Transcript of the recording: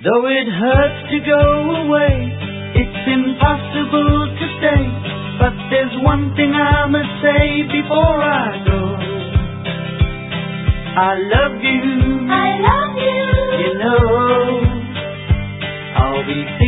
Though it hurts to go away, it's impossible to stay. But there's one thing I must say before I go. I love you. I love you. You know, I'll be